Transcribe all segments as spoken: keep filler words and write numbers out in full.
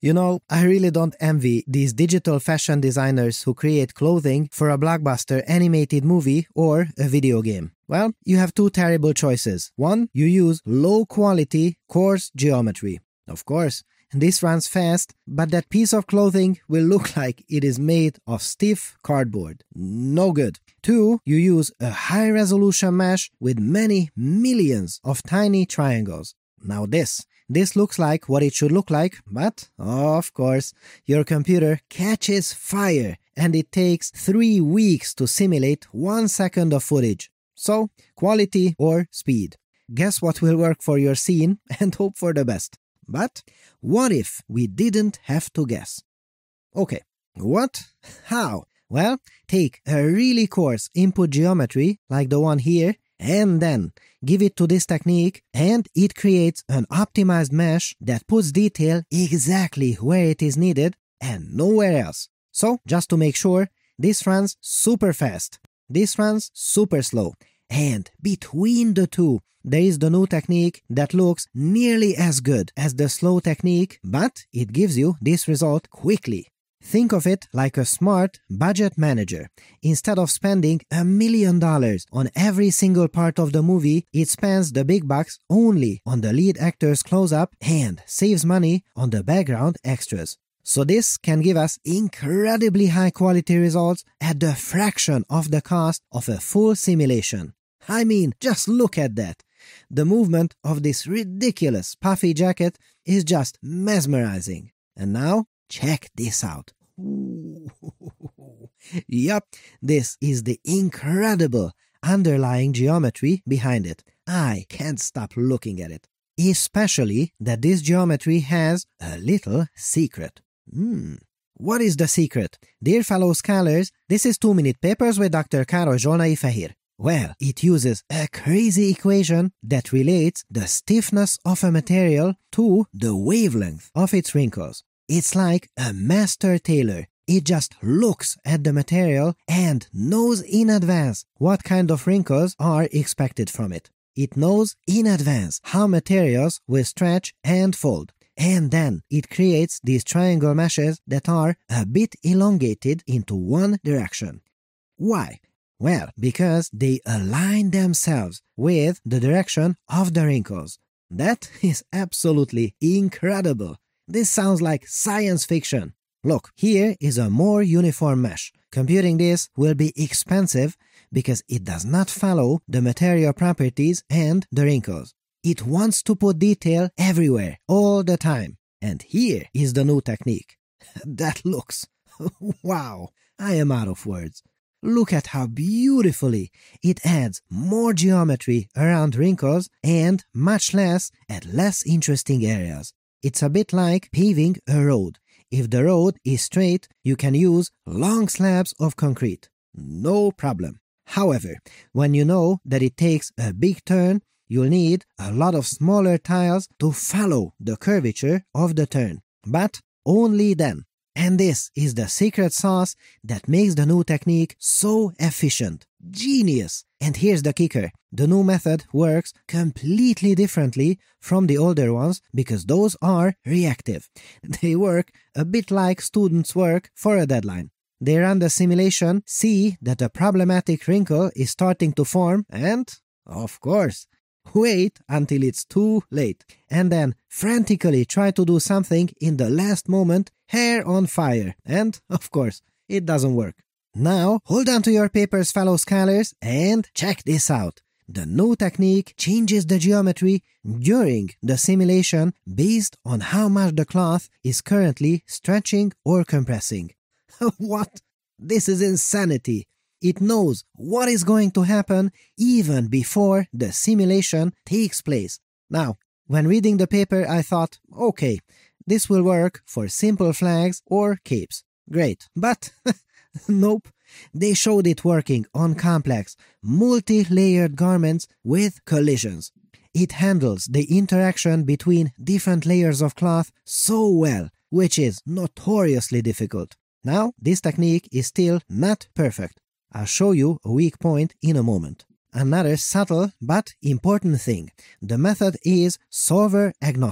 You know, I really don't envy these digital fashion designers who create clothing for a blockbuster animated movie or a video game. Well, you have two terrible choices. One, you use low-quality, coarse geometry. Of course, this runs fast, but that piece of clothing will look like it is made of stiff cardboard. No good. Two, you use a high-resolution mesh with many millions of tiny triangles. Now this. This looks like what it should look like, but, of course, your computer catches fire and it takes three weeks to simulate one second of footage. So, quality or speed. Guess what will work for your scene and hope for the best. But what if we didn't have to guess? Okay, what? How? Well, take a really coarse input geometry like the one here and then give it to this technique and it creates an optimized mesh that puts detail exactly where it is needed and nowhere else. So, just to make sure, this runs super fast, this runs super slow, and between the two, there is the new technique that looks nearly as good as the slow technique, but it gives you this result quickly. Think of it like a smart budget manager. Instead of spending a million dollars on every single part of the movie, it spends the big bucks only on the lead actor's close-up and saves money on the background extras. So this can give us incredibly high-quality results at the fraction of the cost of a full simulation. I mean, just look at that. The movement of this ridiculous puffy jacket is just mesmerizing. And now, check this out. Yup, this is the incredible underlying geometry behind it. I can't stop looking at it. Especially that this geometry has a little secret. Hmm. What is the secret? Dear fellow scholars, this is two minute Papers with Doctor Károly Zsolnai Fehér. Well, it uses a crazy equation that relates the stiffness of a material to the wavelength of its wrinkles. It's like a master tailor. It just looks at the material and knows in advance what kind of wrinkles are expected from it. It knows in advance how materials will stretch and fold. And then it creates these triangle meshes that are a bit elongated into one direction. Why? Well, because they align themselves with the direction of the wrinkles. That is absolutely incredible. This sounds like science fiction. Look, here is a more uniform mesh. Computing this will be expensive because it does not follow the material properties and the wrinkles. It wants to put detail everywhere, all the time. And here is the new technique. That looks... wow, I am out of words. Look at how beautifully it adds more geometry around wrinkles and much less at less interesting areas. It's a bit like paving a road. If the road is straight, you can use long slabs of concrete. No problem. However, when you know that it takes a big turn, you'll need a lot of smaller tiles to follow the curvature of the turn. But only then. And this is the secret sauce that makes the new technique so efficient. Genius! And here's the kicker. The new method works completely differently from the older ones because those are reactive. They work a bit like students work for a deadline. They run the simulation, see that a problematic wrinkle is starting to form, and, of course, wait until it's too late, and then frantically try to do something in the last moment, hair on fire, and, of course, it doesn't work. Now, hold on to your papers, fellow scholars, and check this out. The new technique changes the geometry during the simulation based on how much the cloth is currently stretching or compressing. What? This is insanity. It knows what is going to happen even before the simulation takes place. Now, when reading the paper, I thought, okay, this will work for simple flags or capes. Great. But nope. They showed it working on complex, multi-layered garments with collisions. It handles the interaction between different layers of cloth so well, which is notoriously difficult. Now, this technique is still not perfect. I'll show you a weak point in a moment. Another subtle but important thing. The method is solver agnostic.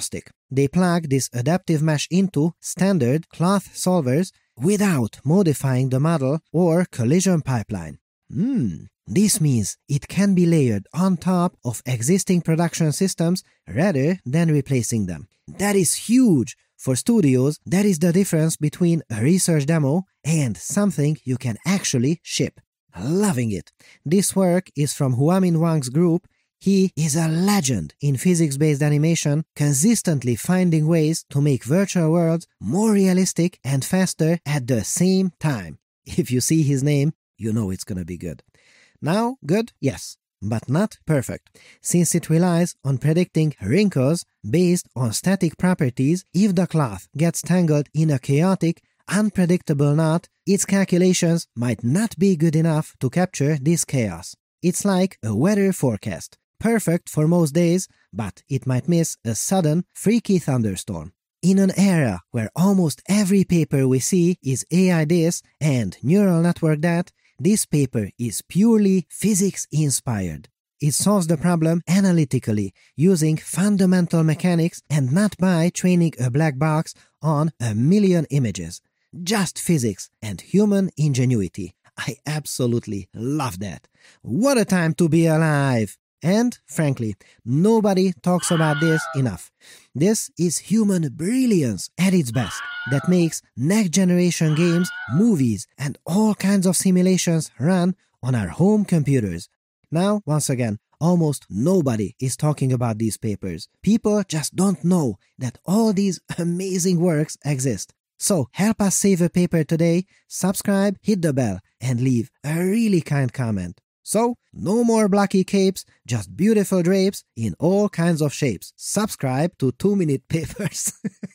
they plug this adaptive mesh into standard cloth solvers without modifying the model or collision pipeline. Hmm, this means it can be layered on top of existing production systems rather than replacing them. That is huge! For studios, that is the difference between a research demo and something you can actually ship. Loving it! This work is from Huamin Wang's group. He is a legend in physics-based animation, consistently finding ways to make virtual worlds more realistic and faster at the same time. If you see his name, you know it's gonna be good. Now, good? Yes, but not perfect, since it relies on predicting wrinkles based on static properties. If the cloth gets tangled in a chaotic, unpredictable knot, its calculations might not be good enough to capture this chaos. It's like a weather forecast. Perfect for most days, but it might miss a sudden, freaky thunderstorm. In an era where almost every paper we see is A I this and neural network that, this paper is purely physics-inspired. It solves the problem analytically, using fundamental mechanics and not by training a black box on a million images. Just physics and human ingenuity. I absolutely love that. What a time to be alive! And, frankly, nobody talks about this enough. This is human brilliance at its best that makes next-generation games, movies, and all kinds of simulations run on our home computers. Now, once again, almost nobody is talking about these papers. People just don't know that all these amazing works exist. So, help us save a paper today, subscribe, hit the bell, and leave a really kind comment. So, no more blocky capes, just beautiful drapes in all kinds of shapes. Subscribe to two minute Papers.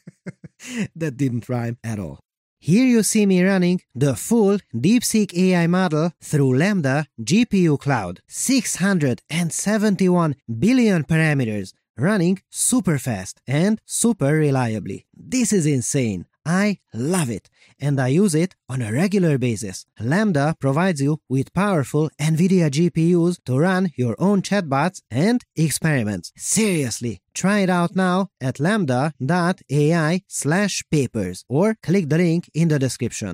That didn't rhyme at all. Here you see me running the full DeepSeek A I model through Lambda G P U Cloud. six hundred seventy-one billion parameters, running super fast and super reliably. This is insane. I love it, and I use it on a regular basis. Lambda provides you with powerful NVIDIA G P Us to run your own chatbots and experiments. Seriously, try it out now at lambda dot A I slash papers or click the link in the description.